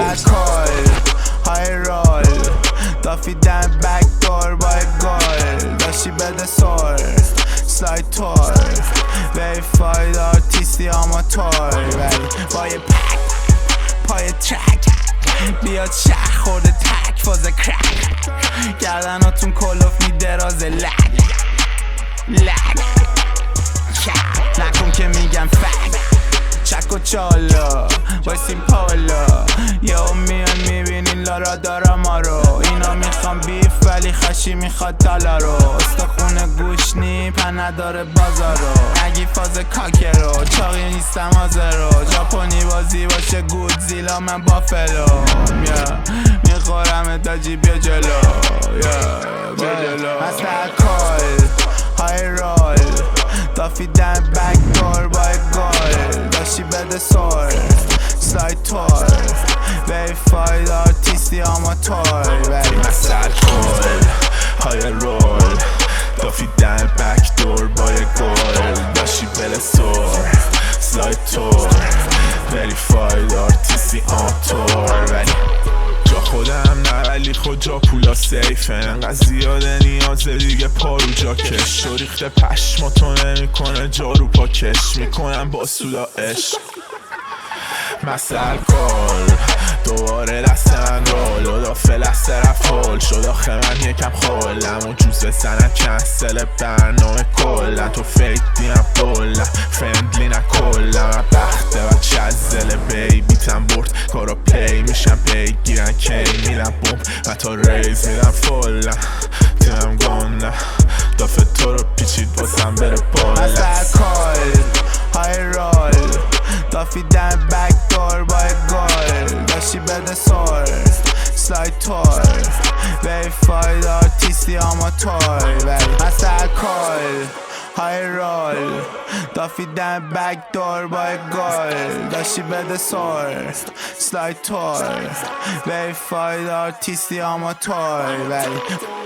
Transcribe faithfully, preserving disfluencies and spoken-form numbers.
کل های رول دافیدن بک دور با گل داشتی بده سورس سلاید تور ویفاید آرتیستی آماتور ولی با یه پک پای ترک بیاد شهر خورده تک فاز کرک گردناتون کلوف می دراز لگ لگ نکن که میگم فک چک و چالا وایسیم پالا یهو میان میبینین لارا دارا ما رو اینا میخوام بیف ولی خشی میخواد دالا رو استخونه گوش نی پن نداره بازارو نگی فاز کاکه رو چاقی نیستم آزرو ژاپنی بازی باشه گودزیلا من بافلو میخورم داجی بیا جلو بیا جلو هست کل های رول دافیدن بک دور با گل داشتی بده سورس سلاید تور ویفاید آرتیستی آماتور ولی مثل کل های رول دافیدن بک دور با گل داشتی بده سورس سلاید تور ویفاید آرتیستی آماتور ولی جا خودم نه ولی خود جا پولا سیفه انقدر زیاده نیازه دیگه پارو جا کش و ریخته پشماتو نمیکنه جارو پاکش میکنم با سودا عشق مثل کل دوباره دست من رول و دا فلسته رفت هول شد آخه من یکم خولم و جوز بزنم کنسل برنامه کلن تو فیک دیم بولم فرندلی نکلم بخته و چزل بیبیتم برد کارا پی میشم پی گیرن کی میرم بوم و تا ریز میرم فولم تیمم گندم دافه تو رو پیچید بازم بره پولم مثل کل های رول دافیدن بک دور با گل داشتی بده سورس سلاید تور ویفاید آرتیستی آماتور ولی مثل کل های رول دافیدن بک دور با گل داشتی بده سورس سلاید تور ویفاید آرتیستی آماتور ولی